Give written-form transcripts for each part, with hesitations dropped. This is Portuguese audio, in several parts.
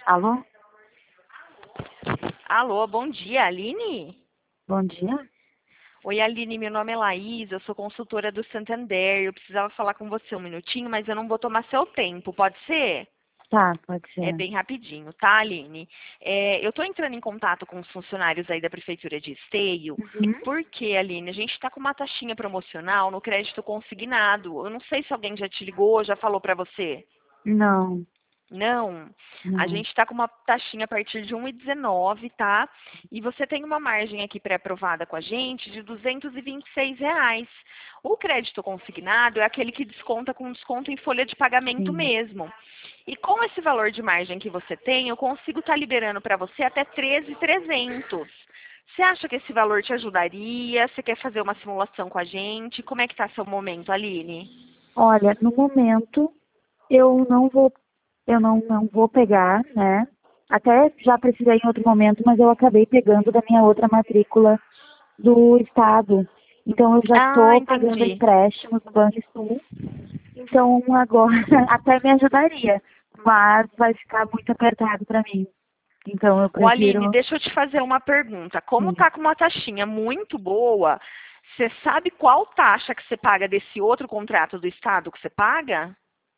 Alô? Alô, bom dia, Aline? Bom dia? Oi, Aline, meu nome é Laís, eu sou consultora do Santander. Eu precisava falar com você um minutinho, mas eu não vou tomar seu tempo, pode ser? Tá, pode É ser. bem rapidinho, tá, Aline? Eu estou entrando em contato com os funcionários aí da Prefeitura de Esteio, Uhum. porque, Aline, a gente está com uma taxinha promocional no crédito consignado. Eu não sei se alguém já te ligou, já falou para você. Não, Não, a não. gente está com uma taxinha a partir de 1,19, tá? E você tem uma margem aqui pré-aprovada com a gente de R$ 226. O crédito consignado é aquele que desconta com desconto em folha de pagamento Sim. mesmo. E com esse valor de margem que você tem, eu consigo estar liberando para você até 13.300. Você acha que esse valor te ajudaria? Você quer fazer uma simulação com a gente? Como é que está seu momento, Aline? Olha, no momento eu não vou pegar, né? Até já precisei em outro momento, mas eu acabei pegando da minha outra matrícula do estado. Então eu já Ah, estou pagando entendi. empréstimos no Banrisul. Então agora até me ajudaria, mas vai ficar muito apertado para mim. Então eu Ô, Aline, prefiro, deixa eu te fazer uma pergunta. Como sim. tá com uma taxinha muito boa, você sabe qual taxa que você paga desse outro contrato do Estado que você paga?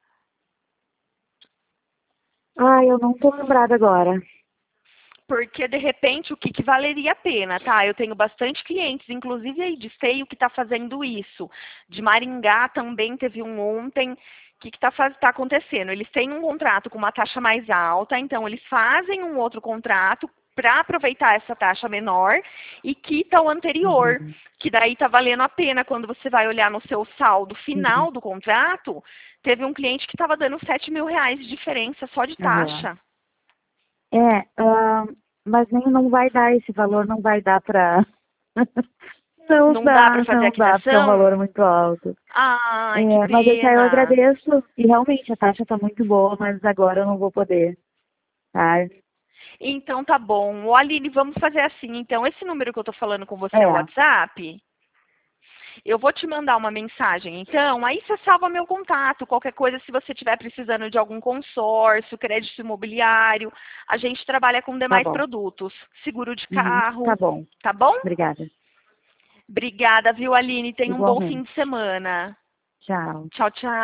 Ah, eu não estou lembrada agora. Porque, de repente, o que, que valeria a pena, tá? Eu tenho bastante clientes, inclusive aí de Esteio, que está fazendo isso. De Maringá também teve um ontem. O que está acontecendo? Eles têm um contrato com uma taxa mais alta, então eles fazem um outro contrato para aproveitar essa taxa menor e quita o anterior, Uhum. que daí está valendo a pena quando você vai olhar no seu saldo Sim. final do contrato. Teve um cliente que estava dando R$ 7.000 de diferença só de Aham. taxa. É, mas nem não vai dar esse valor, não vai dar para. Não Não dá para dá, fazer a não dá, porque é um valor quitação? muito alto. Ai, que É, mas esse aí eu pena. agradeço. E realmente a taxa está muito boa, mas agora eu não vou poder. Tá? Então tá bom. Ô, Aline, vamos fazer assim. Então, esse número que eu tô falando com você é o É, WhatsApp? Eu vou te mandar uma mensagem. Então, aí você salva meu contato. Qualquer coisa, se você estiver precisando de algum consórcio, crédito imobiliário, a gente trabalha com tá demais bom. produtos. Seguro de Uhum, tá carro, bom. tá bom? Obrigada. Obrigada, viu, Aline? Tenha um bom fim Igualmente. de semana. Tchau. Tchau, tchau.